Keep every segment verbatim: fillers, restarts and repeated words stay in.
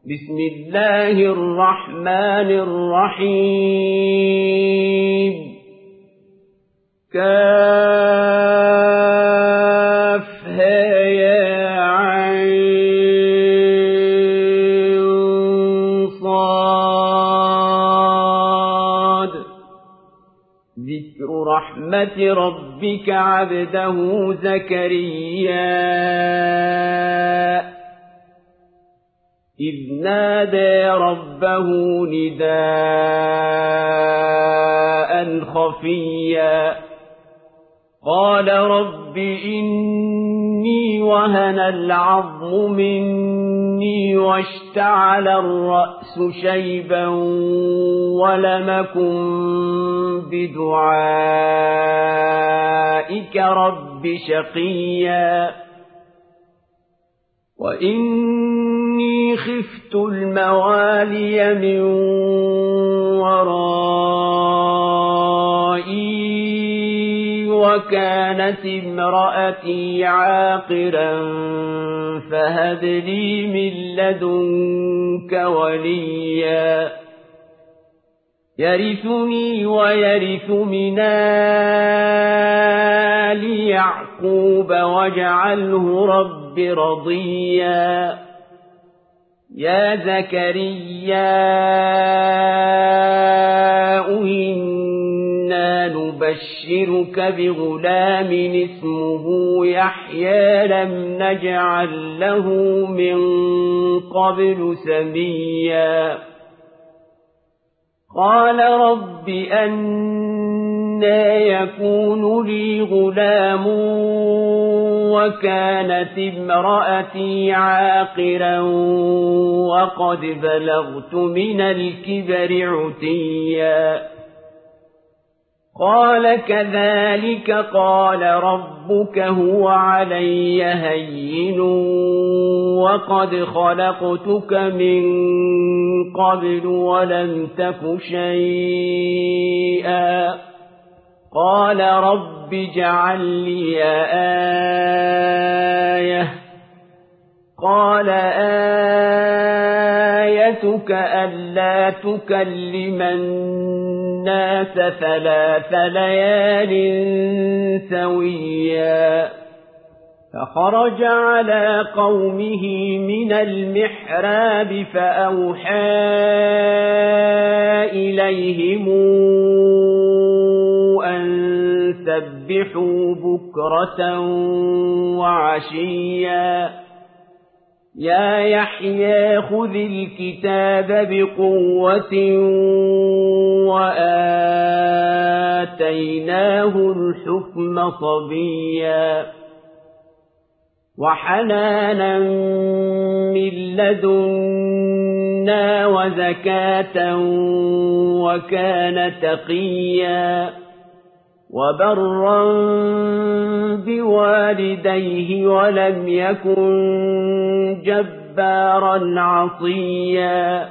بسم الله الرحمن الرحيم كافها يا عين صاد ذكر رحمة ربك عبده زكريا إذ نادى ربه نداء خفيا قال رب إني وهن العظم مني واشتعل الرأس شيبا ولم أكن بدعائك رب شقيا وإني خفت الموالي من ورائي وكانت امرأتي عاقرا فهب لي من لدنك وليا يرثني ويرث من آل يعقوب واجعله رب رضيا يا زكريا إنا نبشرك بغلام اسمه يحيى لم نجعل له من قبل سميا قال رب أنى يكون لي غلام وكانت امرأتي عاقرا وقد بلغت من الكبر عتيا قال كذلك قال ربك هو علي هين وقد خلقتك من قبل ولم تك شيئا قال رب اجعل لي آية قال آيتك ألا تكلم الناس ثلاث ليال سويا فخرج على قومه من المحراب فأوحى إليهم أن سبحوا بكرة وعشيا يا يحيى خذ الكتاب بقوة وآتيناه الحكم صبيا وحنانا من لدنا وزكاة وكان تقيا وبرا بوالديه ولم يكن جبارا عصيا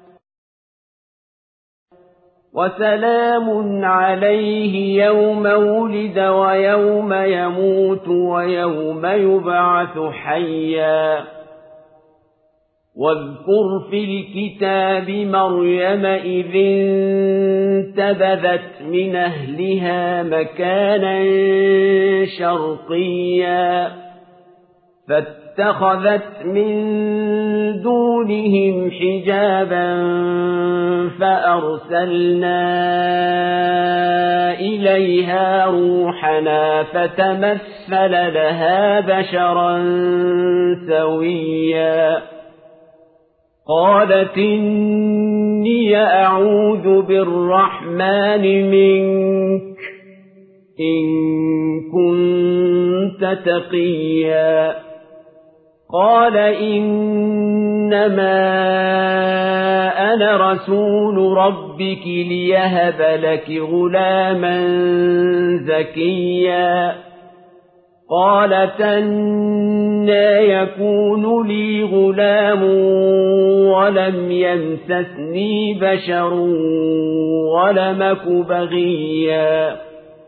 وسلام عليه يوم ولد ويوم يموت ويوم يبعث حيا واذكر في الكتاب مريم إذ انتبذت من أهلها مكانا شرقيا فاتخذت من دونهم حجابا فأرسلنا إليها روحنا فتمثل لها بشرا سويا قالت إني أعوذ بالرحمن منك إن كنت تقيا قال إنما أنا رسول ربك ليهب لك غلاما زكيا قالت أنى يكون لي غلام ولم يمسسني بشر ولم أك بغيا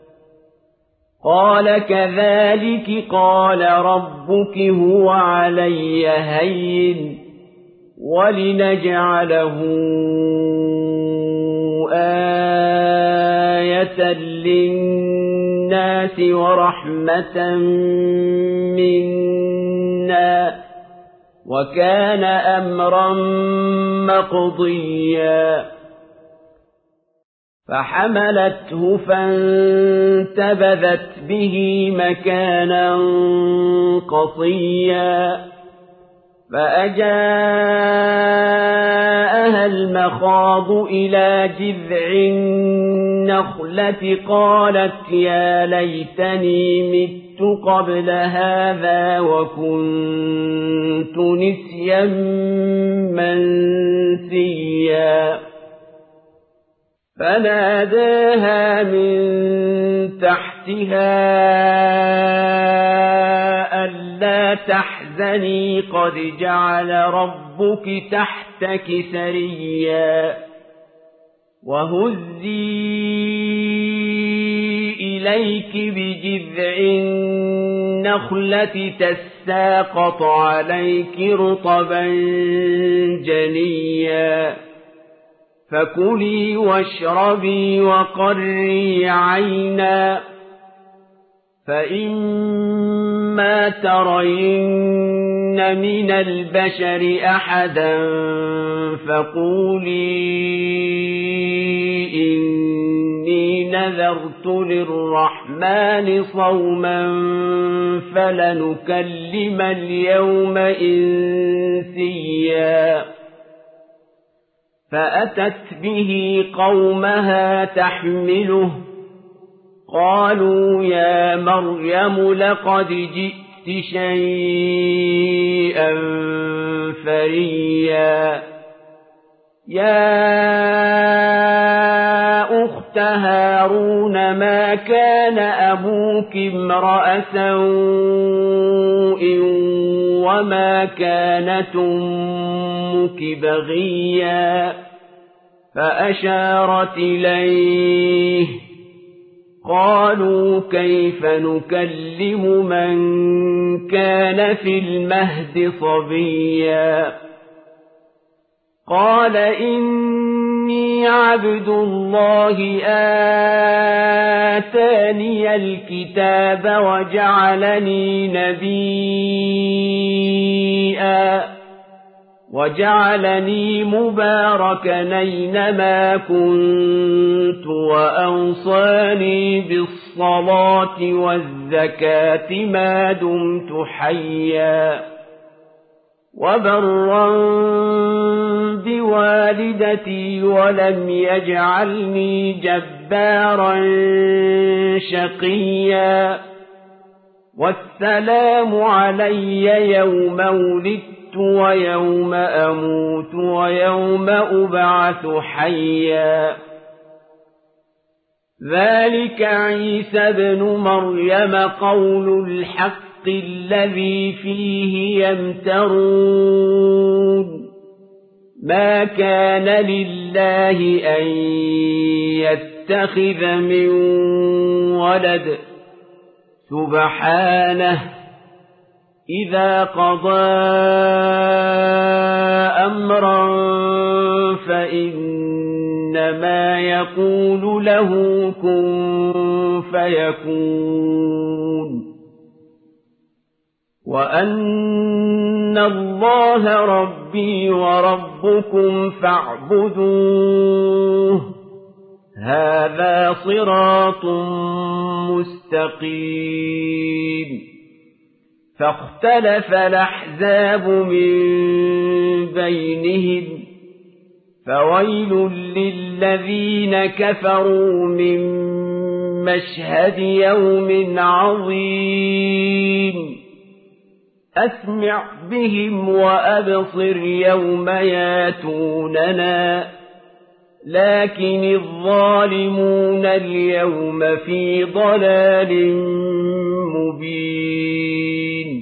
قال كذلك قال ربك هو علي هين وَلِنَجْعَلَهُ آيَةً لِلنَّاسِ وَرَحْمَةً مِنَّا ۚ وَكَانَ أَمْرًا مَّقْضِيًّا فَحَمَلَتْهُ فَانتَبَذَتْ بِهِ مَكَانًا قَصِيًّا فَأَجَاءَهَا الْمَخَاضُ إِلَىٰ جِذْعِ النَّخْلَةِ قَالَتْ يَا لَيْتَنِي مِتُّ قَبْلَ هَٰذَا وَكُنتُ نِسْيًا مَّنسِيًّا فَنَادَاهَا مِن تَحْتِهَا أَلَّا تَحْزَنِي قَدْ جَعَلَ رَبُّكِ تَحْتَكِ سَرِيًّا وَهُزِّي إِلَيْكِ بِجِذْعِ النَّخْلَةِ تَسَاقَطْ عَلَيْكِ رُطَبًا جَنِيًّا فَكُلِي وَاشْرَبِي وَقَرِّي عَيْنًا فَإِمَّا تَرَيِنَّ مِنَ الْبَشَرِ أَحَدًا فَقُولِي إِنِّي نَذَرْتُ لِلرَّحْمَٰنِ صَوْمًا فَلَنُكَلِّمَ الْيَوْمَ إِنسِيًّا فَأَتَتْ بِهِ قَوْمَهَا تَحْمِلُهُ قَالُوا يَا مَرْيَمُ لَقَدْ جِئْتِ شَيْئًا فَرِيًّا يَا أُخْتَ هَارُونَ مَا كَانَ أَبُوكِ امْرَأَ سَوْءٍ وَمَا كَانَتْ أُمُّكِ بَغِيًّا فَأَشَارَتْ إِلَيْهِ قَالُوا كَيْفَ نُكَلِّمُ مَن كَانَ فِي الْمَهْدِ صَبِيًّا قَالَ إِنِّي عَبْدُ اللَّهِ آتَانِيَ الْكِتَابَ وَجَعَلَنِي نَبِيًّا وَجَعَلَنِي مُبَارَكًا أَيْنَمَا كُنتُ وَأَوْصَانِي بِالصَّلَاةِ وَالزَّكَاةِ مَا دُمْتُ حَيًّا وَبَرًّا بِوَالِدَتِي وَلَمْ يَجْعَلْنِي جَبَّارًا شَقِيًّا وَالسَّلَامُ عَلَيَّ يَوْمَ وُلِدتُّ وَيَوْمَ أَمُوتُ وَيَوْمَ أُبْعَثُ حَيًّا ذَلِكَ عِيسَى ابْنُ مَرْيَمَ قَوْلُ الْحَقِّ الَّذِي فِيهِ يَمْتَرُونَ مَا كَانَ لِلَّهِ أَن يَتَّخِذَ مِن وَلَدٍ سُبْحَانَهُ إِذَا قَضَىٰ أَمْرًا فَإِنَّمَا يَقُولُ لَهُ كُن فَيَكُونُ وَأَنَّ اللَّهَ رَبِّي وَرَبُّكُمْ فَاعْبُدُوهُ هَٰذَا صِرَاطٌ مُّسْتَقِيمٌ فَاخْتَلَفَ الْأَحْزَابُ مِن بَيْنِهِمْ فَوَيْلٌ لِّلَّذِينَ كَفَرُوا مِن مَّشْهَدِ يَوْمٍ عَظِيمٍ أَسْمِعْ بِهِمْ وَأَبْصِرْ يَوْمَ يَأْتُونَنَا لكن الظالمون اليوم في ضلال مبين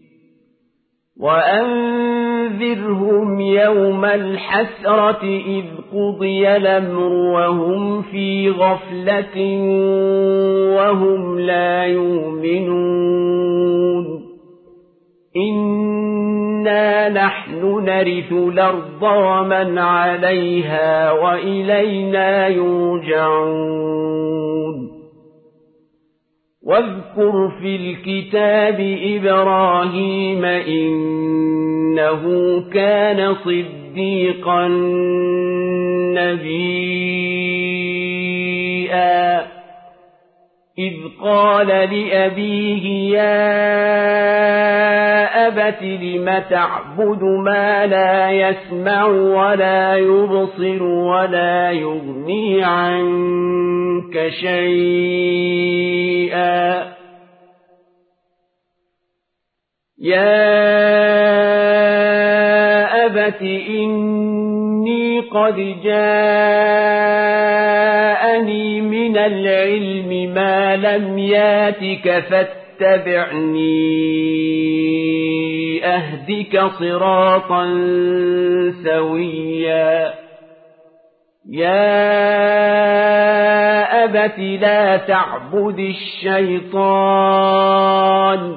وأنذرهم يوم الحسرة إذ قضي الأمر وهم في غفلة وهم لا يؤمنون إن إنا نحن نرث الأرض ومن عليها وإلينا يرجعون واذكر في الكتاب إبراهيم إنه كان صديقا نبيا إذ قال لأبيه يا أبت لم تعبد ما لا يسمع ولا يبصر ولا يغني عنك شيئا يا أبت إني قد جاءني من العلم ما لم ياتك فاتبعني أهدك صراطا سويا يا أبت لا تعبد الشيطان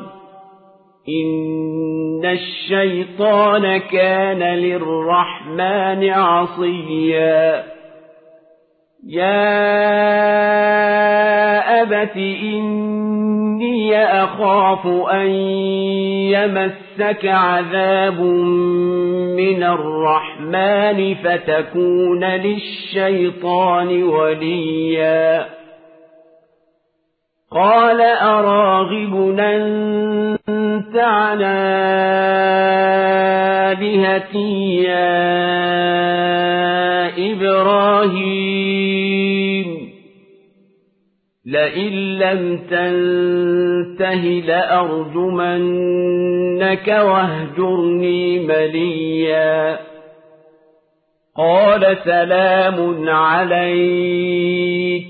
إن الشيطان كان للرحمن عصيا يا أبت إني أخاف أن يمسك عذاب من الرحمن فتكون للشيطان وليا قال أراغب أنت عن آلهتي يا إبراهيم لئن لم تنته لأرجمنك واهجرني مليا قال سلام عليك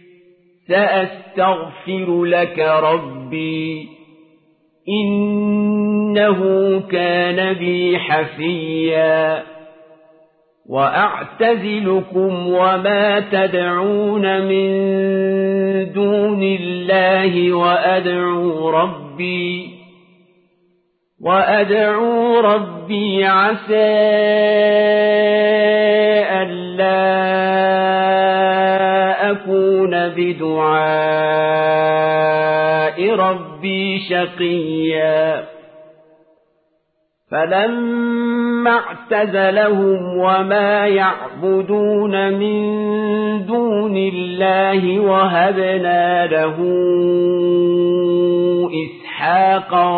سأستغفر لك ربي إنه كان بي حفيا وأعتزلكم وما تدعون من دون الله وأدعو ربي وأدعو ربي عسى ألا أكون بدعاء ربي شقيا فلما اعتزلهم وما يعبدون من دون الله وهبنا له إسحاق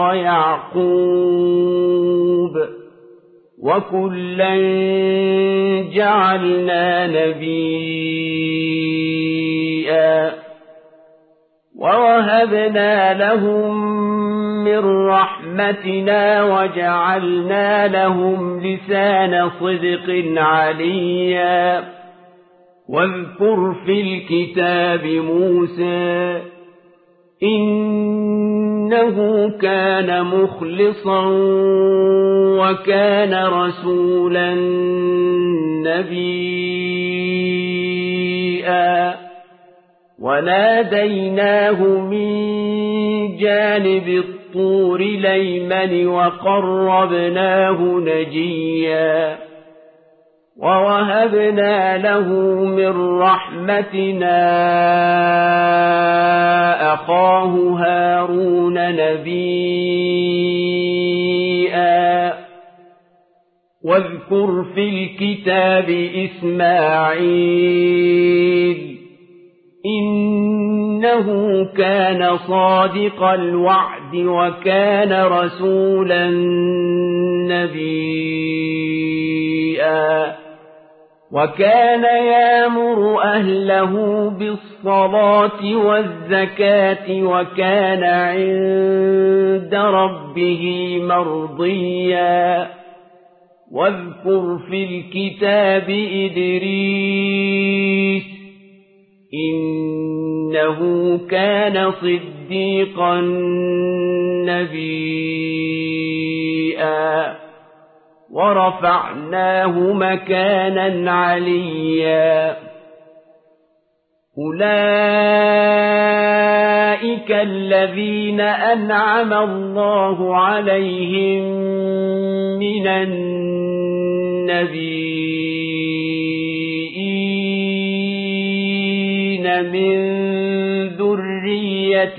ويعقوب وكلا جعلنا نبيا ووهبنا لهم من رحمتنا وجعلنا لهم لسان صدق عليا واذكر في الكتاب موسى إنه كان مخلصا وكان رسولا نبيا وناديناه من جانب الطور الأيمن وقربناه نجيا ووهبنا له من رحمتنا أخاه هارون نبيا واذكر في الكتاب إسماعيل إنه كان صادق الوعد وكان رسولا نبيا وكان يأمر أهله بالصلاة والزكاة وكان عند ربه مرضيا واذكر في الكتاب إدريس إنه كان صديقا نبيا ورفعناه مكانا عليا أولئك الذين أنعم الله عليهم من النبيين من ذرية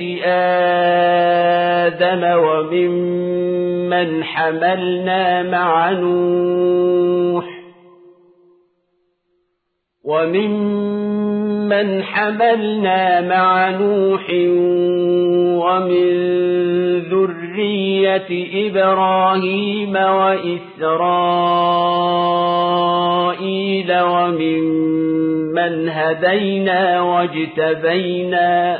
آدم وممن حملنا مع نوح وممن حملنا مع نوح ومن ذرية إبراهيم وإسرائيل وممن هدينا واجتبينا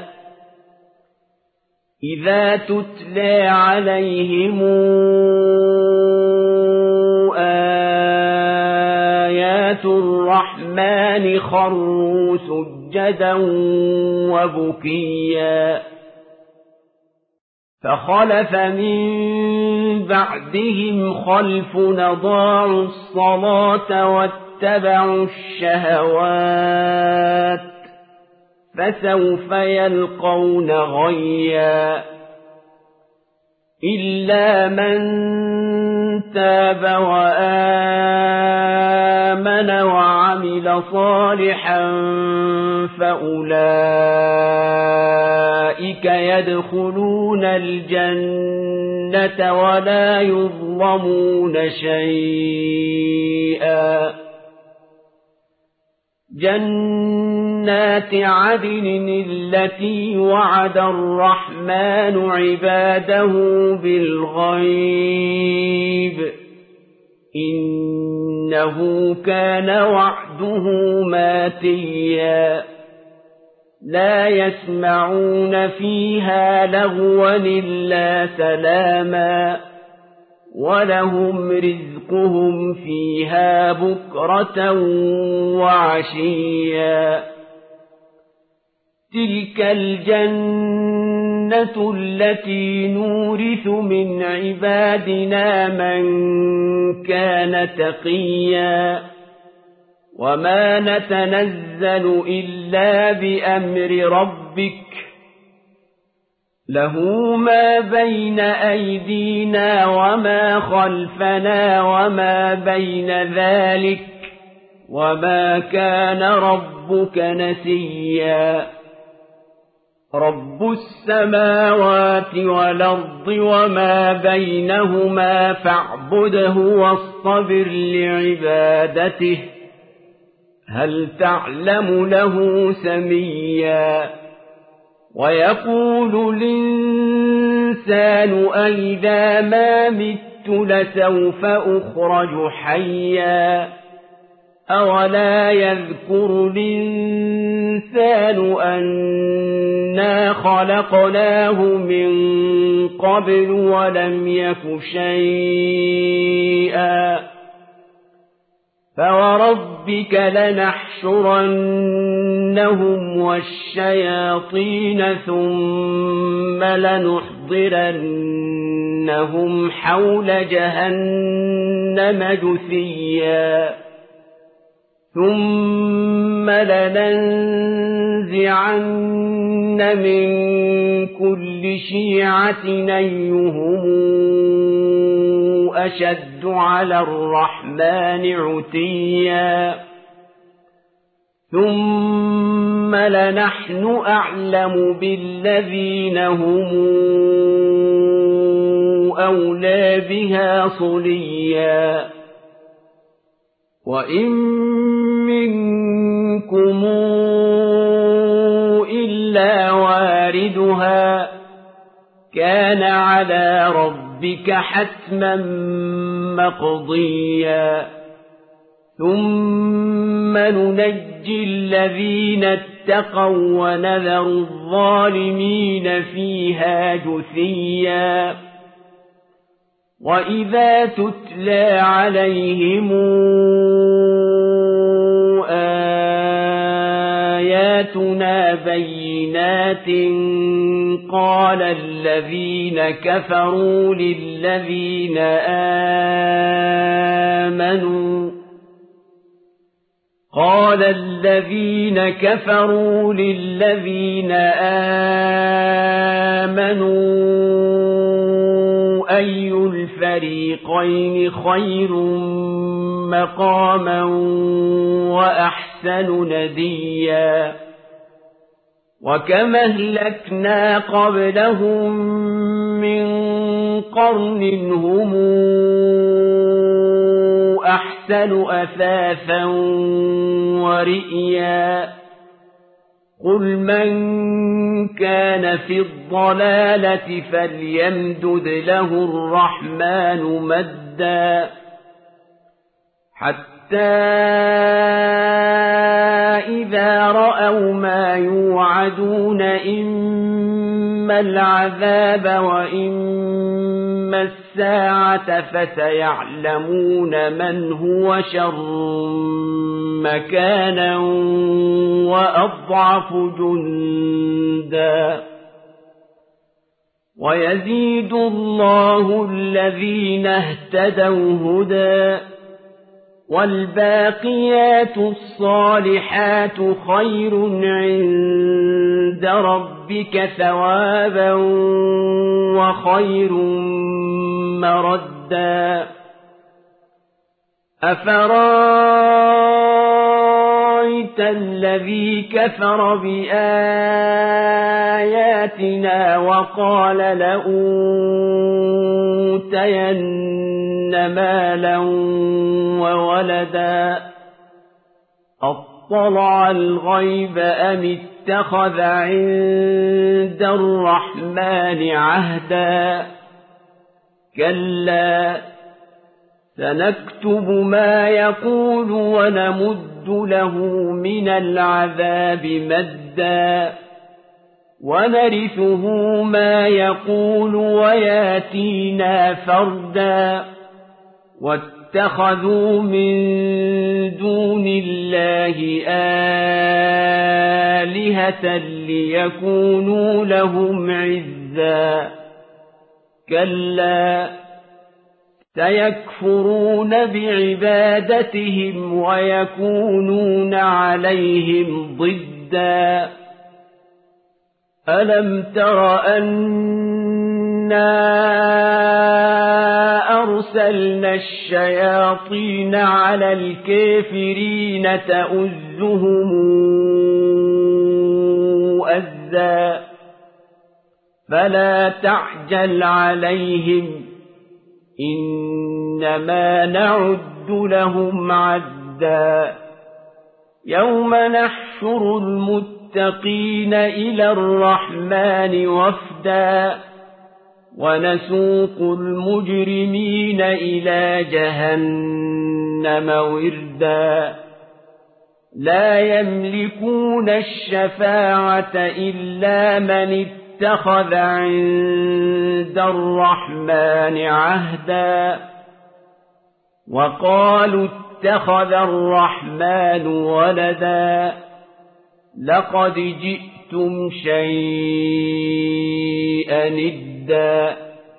إذا تتلى عليهم آيات الرحمن خروا سجدا وبكيا فخلف من بعدهم خلف أضاعوا الصلاة واتبعوا الشهوات فسوف يلقون غيا إلا من تاب وآمن وعمل صالحا فأولئك يدخلون الجنة ولا يظلمون شيئا جنات عدن التي وعد الرحمن عباده بالغيب إنه كان وعده ماتيا لا يسمعون فيها لغوا إلا سلاما ولهم رزقهم فيها بكرة وعشيا تلك الجنة التي نورث من عبادنا من كان تقيا وما نتنزل إلا بأمر ربك له ما بين أيدينا وما خلفنا وما بين ذلك وما كان ربك نسيا رب السماوات والأرض وما بينهما فاعبده واصطبر لعبادته هل تعلم له سميا ويقول الإنسان أئذا ما مت لسوف أخرج حيا أولا يذكر الإنسان أنا خلقناه من قبل ولم يك شيئا فوربك لنحشرنهم والشياطين ثم لنحضرنهم حول جهنم جثيا ثم لننزعن من كل شيعة أيهم أشد على الرحمن عتيا ثم لنحن أعلم بالذين هم أولى بها صليا وإن منكم إلا واردها كان على ربك حتما مقضيا ثم ننجي الذين اتقوا ونذر الظالمين فيها جثيا وإذا تتلى عليهم آياتنا بينات قال الذين كفروا للذين آمنوا قال الذين كفروا للذين آمنوا أي الفريقين خير مقاما وأحسن نديا وكم أهلكنا قبلهم من قرن هم أحسن أثاثا ورئيا قل من كان في الضلالة فليمدد له الرحمن مدا حتى إذا رأوا ما يوعدون إما العذاب وإما الساعة فسيعلمون من هو شر مكانا وأضعف جندا ويزيد الله الذين اهتدوا هدى والباقيات الصالحات خير عند ربك ثوابا وخير مردا أفرأيت الذي كفر بآياتنا وقال لأوتين مالا وولدا أطلع الغيب أم اتخذ عند الرحمن عهدا كلا سنكتب ما يقول ونمد له من العذاب مدا ونرثه ما يقول وياتينا فردا واتخذوا من دون الله آلهة ليكونوا لهم عزا كلا سيكفرون بعبادتهم ويكونون عليهم ضدا ألم تر أنا أرسلنا الشياطين على الكافرين تؤزهم أزا فلا تعجل عليهم إنما نعد لهم عدا يوم نحشر المتقين إلى الرحمن وفدا ونسوق المجرمين إلى جهنم وردا لا يملكون الشفاعة إلا من اتخذ عند الرحمن عهدا وقالوا اتخذ الرحمن ولدا لقد جئتم شيئا إدا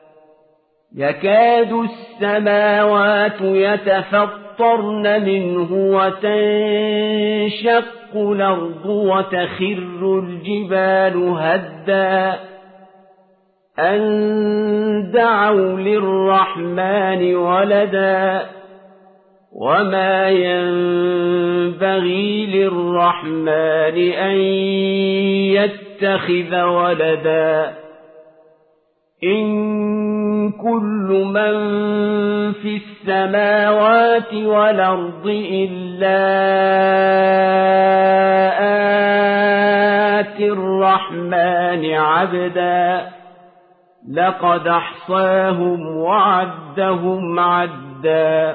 يكاد السماوات يتفطرن منه وتنشق الأرض وتخر الجبال هدا أن دعوا للرحمن ولدا وما ينبغي للرحمن أن يتخذ ولدا إن كل من في السماوات والأرض إلا آتي الرحمن عبدا لقد أحصاهم وعدهم عدا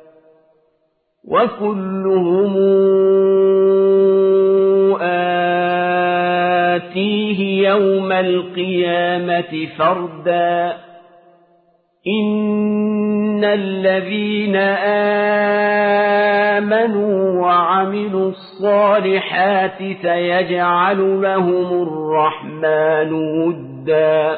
وكلهم آتيه يوم القيامة فردا إن الذين آمنوا وعملوا الصالحات سيجعل لهم الرحمن ودا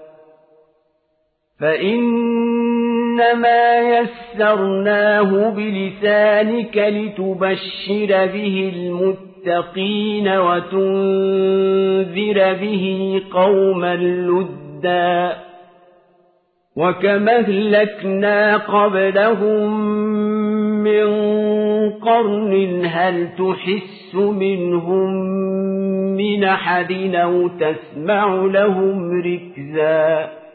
فإنما يسرناه بلسانك لتبشر به المتقين وتنذر به قوما لدا وكم أهلكنا قبلهم من قرن هل تحس منهم من أحد أو تسمع لهم ركزا